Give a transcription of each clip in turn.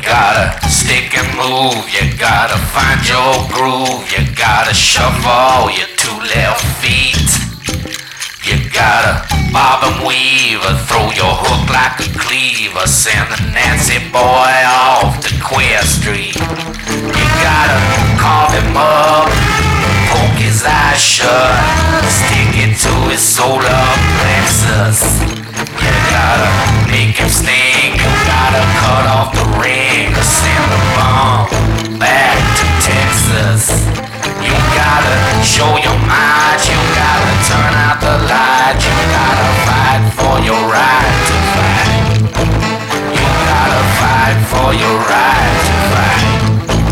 gotta stick and move, you gotta find your groove, you gotta shuffle your two left feet. You gotta bob and weave, throw your hook like a cleaver, send the Nancy boy off to Queer Street. You gotta carve him up, poke his eyes shut, stick it to his solar plexus. You gotta make him sting, you gotta cut off the ring, send the bomb back to Texas. You gotta show your mind, you gotta turn out the light, you gotta fight for your right to fight. You gotta fight for your right to fight.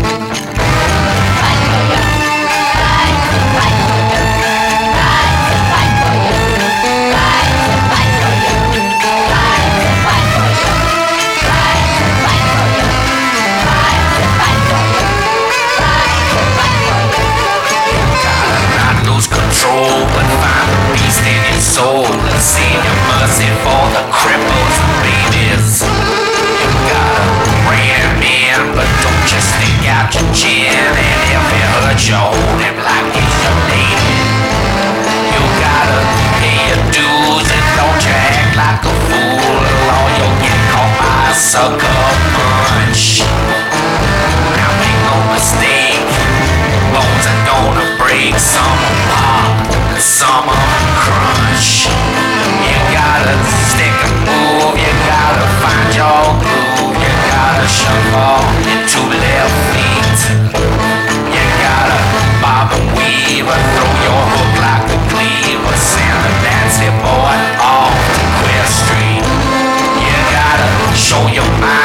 But find the beast in your soul and save your mercy for the cripples and babies. You gotta rein him in, but don't just stick out your chin. And if he hurts you, hold him like he's your lady. You gotta pay your dues and don't you act like a fool, or you'll get caught by a sucker punch. Now make no mistake, bones are gonna break, some will pop, some of them crunch. You gotta stick and move, you gotta find your groove, you gotta shuffle your two left feet. You gotta bob and weave, throw your hook like a cleaver, send a Nancy boy off to Queer Street. You gotta show your mind,